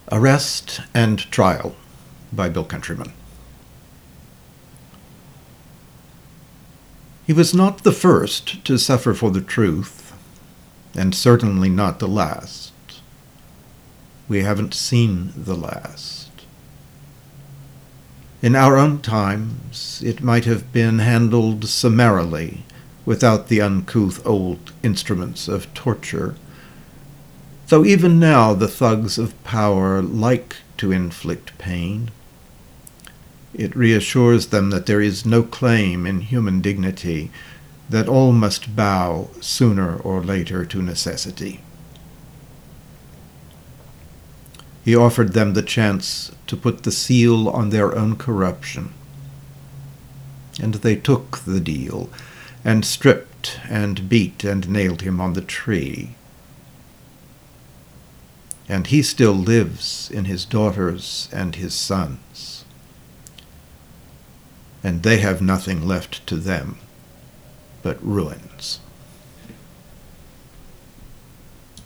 Arrest and Trial by Bill Countryman. He was not the first to suffer for the truth, and certainly not the last. We haven't seen the last. In our own times, it might have been handled summarily, without the uncouth old instruments of torture, though even now the thugs of power like to inflict pain. It reassures them that there is no claim in human dignity, that all must bow sooner or later to necessity. He offered them the chance to put the seal on their own corruption, and they took the deal, and stripped and beat and nailed him on the tree. And he still lives in his daughters and his sons, and they have nothing left to them but ruins.